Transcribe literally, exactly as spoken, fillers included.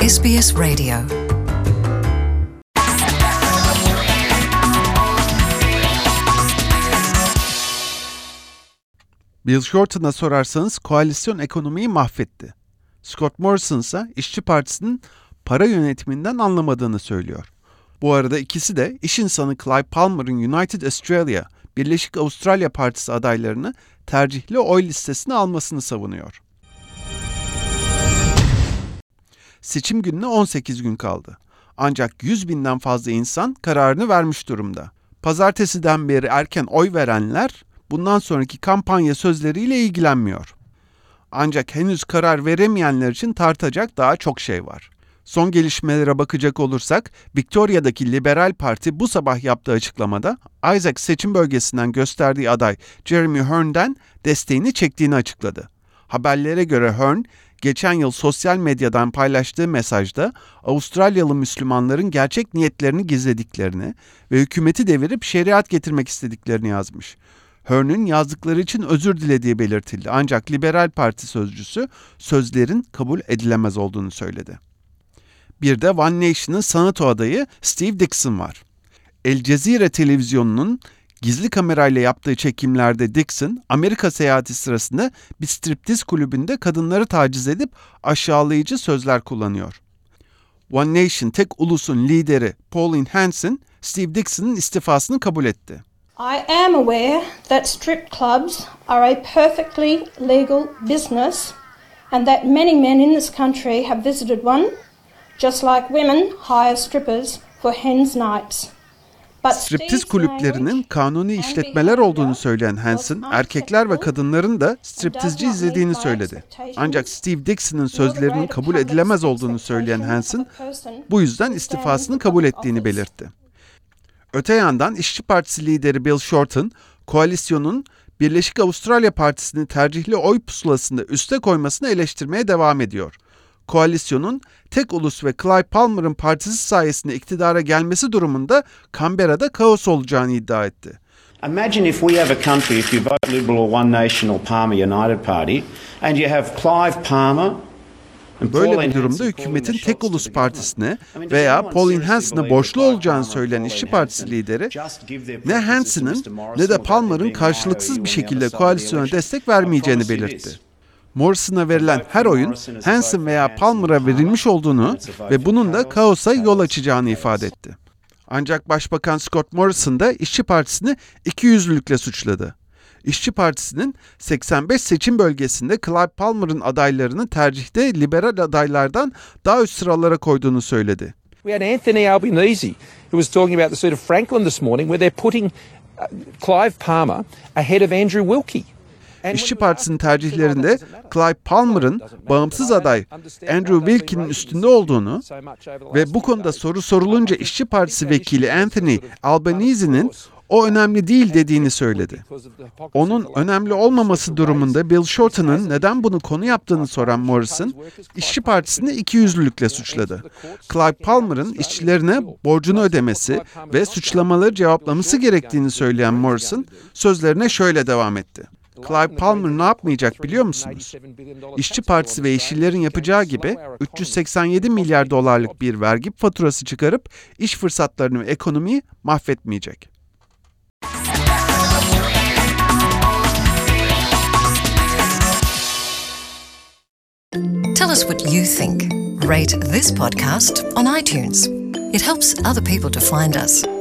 S B S Radio. Bill Shorten'a sorarsanız koalisyon ekonomiyi mahvetti. Scott Morrison ise İşçi Partisi'nin para yönetiminden anlamadığını söylüyor. Bu arada ikisi de iş insanı Clive Palmer'ın United Australia, Birleşik Avustralya Partisi adaylarını tercihli oy listesine almasını savunuyor. Seçim gününe on sekiz gün kaldı. Ancak yüz binden fazla insan kararını vermiş durumda. Pazartesiden beri erken oy verenler bundan sonraki kampanya sözleriyle ilgilenmiyor. Ancak henüz karar veremeyenler için tartacak daha çok şey var. Son gelişmelere bakacak olursak, Victoria'daki Liberal Parti bu sabah yaptığı açıklamada Isaac seçim bölgesinden gösterdiği aday Jeremy Hearn'den desteğini çektiğini açıkladı. Haberlere göre Hearn, geçen yıl sosyal medyadan paylaştığı mesajda Avustralyalı Müslümanların gerçek niyetlerini gizlediklerini ve hükümeti devirip şeriat getirmek istediklerini yazmış. Hearn'ün yazdıkları için özür dilediği belirtildi. Ancak Liberal Parti sözcüsü sözlerin kabul edilemez olduğunu söyledi. Bir de One Nation'ın Senato adayı Steve Dickson var. El Cezire televizyonunun gizli kamerayla yaptığı çekimlerde Dickson, Amerika seyahati sırasında bir striptiz kulübünde kadınları taciz edip aşağılayıcı sözler kullanıyor. One Nation tek ulusun lideri Pauline Hanson, Steve Dickson'ın istifasını kabul etti. I am aware that strip clubs are a perfectly legal business and that many men in this country have visited one, just like women hire strippers for hens nights. Striptiz kulüplerinin kanuni işletmeler olduğunu söyleyen Hanson, erkekler ve kadınların da striptizci izlediğini söyledi. Ancak Steve Dickson'ın sözlerinin kabul edilemez olduğunu söyleyen Hanson, bu yüzden istifasını kabul ettiğini belirtti. Öte yandan İşçi Partisi lideri Bill Shorten, koalisyonun Birleşik Avustralya Partisi'ni tercihli oy pusulasında üste koymasını eleştirmeye devam ediyor. Koalisyonun tek ulus ve Clive Palmer'ın partisi sayesinde iktidara gelmesi durumunda Canberra'da kaos olacağını iddia etti. Imagine if we have a country, if you vote Liberal or One Nation or Palmer United Party, and you have Clive Palmer. Böyle bir durumda hükümetin tek ulus partisine veya Pauline Hanson'a borçlu olacağını söyleyen İşçi Partisi lideri, ne Hanson'ın ne de Palmer'ın karşılıksız bir şekilde koalisyona destek vermeyeceğini belirtti. Morrison'a verilen her oyun Hanson veya Palmer'a verilmiş olduğunu ve bunun da kaosa yol açacağını ifade etti. Ancak Başbakan Scott Morrison da İşçi Partisi'ni ikiyüzlülükle suçladı. İşçi Partisi'nin seksen beş seçim bölgesinde Clive Palmer'ın adaylarını tercihte liberal adaylardan daha üst sıralara koyduğunu söyledi. We had Anthony Albanese who was talking about the seat of Franklin this morning where they're putting Clive Palmer ahead of Andrew Wilkie. İşçi Partisi'nin tercihlerinde Clive Palmer'ın bağımsız aday Andrew Wilkie'nin üstünde olduğunu ve bu konuda soru sorulunca İşçi Partisi vekili Anthony Albanese'nin o önemli değil dediğini söyledi. Onun önemli olmaması durumunda Bill Shorten'ın neden bunu konu yaptığını soran Morrison, İşçi Partisi'ni ikiyüzlülükle suçladı. Clive Palmer'ın işçilerine borcunu ödemesi ve suçlamaları cevaplaması gerektiğini söyleyen Morrison, sözlerine şöyle devam etti. Clive Palmer ne yapmayacak biliyor musunuz? İşçi Partisi ve Yeşillerin yapacağı gibi üç yüz seksen yedi milyar dolarlık bir vergi faturası çıkarıp iş fırsatlarını ve ekonomiyi mahvetmeyecek. Tell us what you think. Rate this podcast on iTunes. It helps other people to find us.